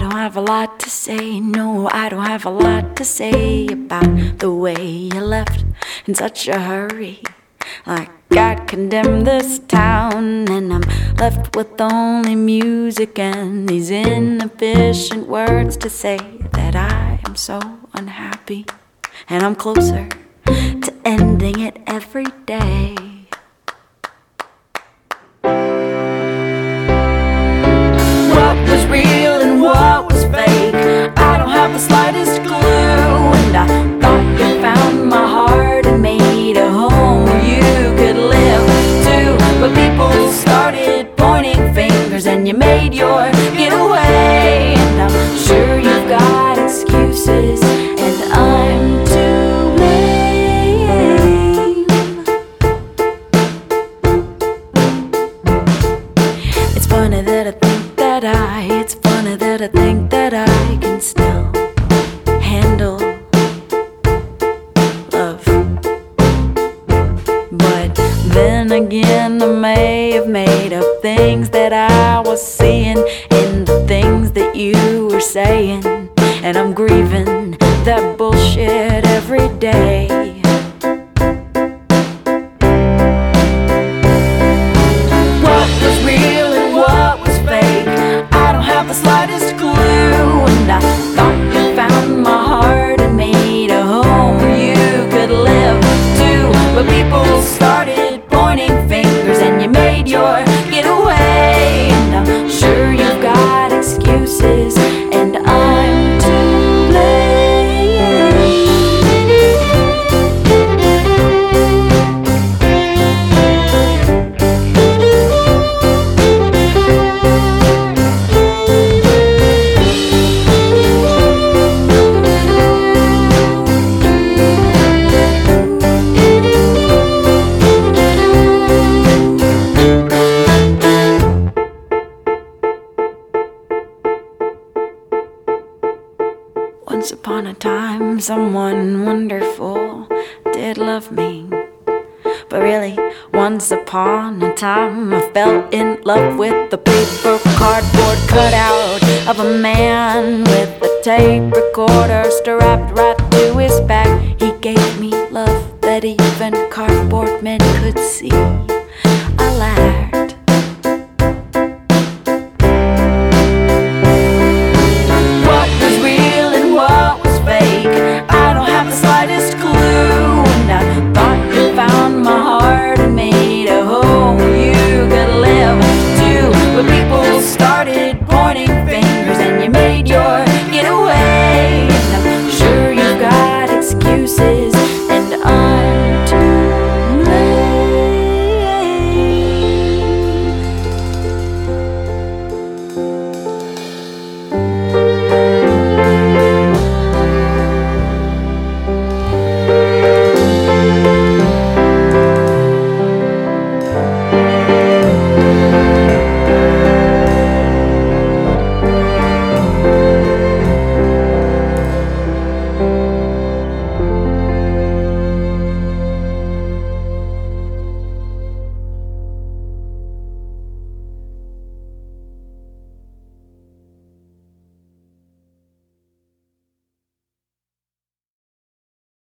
don't have a lot to say. No, I don't have a lot to say about the way you left in such a hurry. Like God condemned this town, and I'm left with only music and these inefficient words to say that I am so unhappy. And I'm closer to ending it every day. What was real and what was fake, I don't have the slightest clue. And I thought you found my heart and made a home where you could live too. But people started pointing fingers and you made your getaway. And I'm sure you've got excuses and I'm to blame. It's funny that I think that it's funny that I think that I can still handle love. But then again, I may have made up things that I was seeing in the things that you were saying, and I'm grieving that bullshit every day. What was real and what was fake, I don't have the slightest clue. And I thought you found my heart and made a home where you could live too. But people started pointing fingers and you made your getaway. And I'm sure you've got excuses and I'm to Once upon a time, someone wonderful did love me. But really, once upon a time, I fell in love with the paper cardboard cutout of a man with a tape recorder strapped right to his back. He gave me love that even cardboard men could see.